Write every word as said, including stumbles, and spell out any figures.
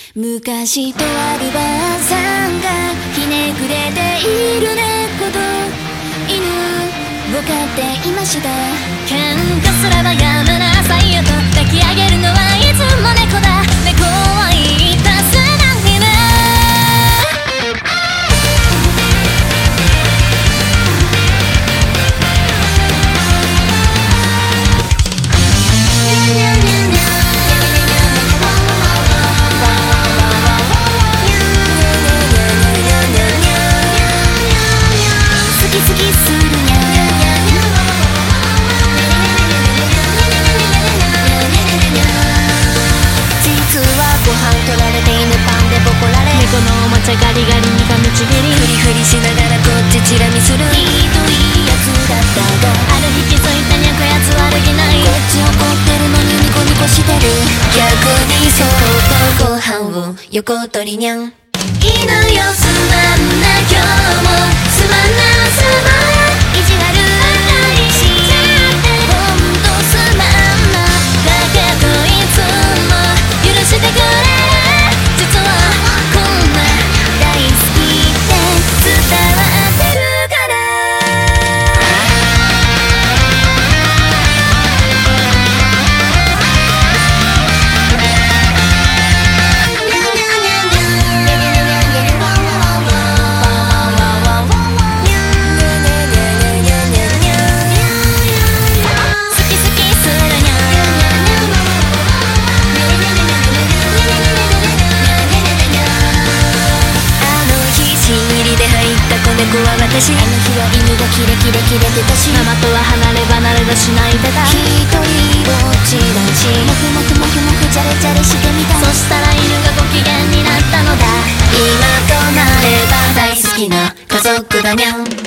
昔とあるばあさんがひねくれている猫と犬を飼っていました。喧嘩すればやめなさいよと抱き上げるのはいつも猫だ。猫は言いたすないね。 ガリガリに噛むちぎりフリフリしながらこっちチラ見するひどいやつだったが、 ある日気づいたにゃくやつ悪気ない。 こっち怒ってるのにニコニコしてる。逆にそっとご飯を横取りにゃん。いいのよすまんな今日もすまんなすまん意地悪ばかりしちゃってほんとすまんな。だけどいつも許してくれ。実はこんな大好きって伝わってるから好き好きするにゃ猫は私。あの日は犬がキレキレキレてたし、 ママとは離れ離れだし泣いてた。 一人ぼっちだし、もふもふもふもふじゃれじゃれしてみた。 そしたら犬がご機嫌になったのだ。 今となれば大好きな家族だにゃん。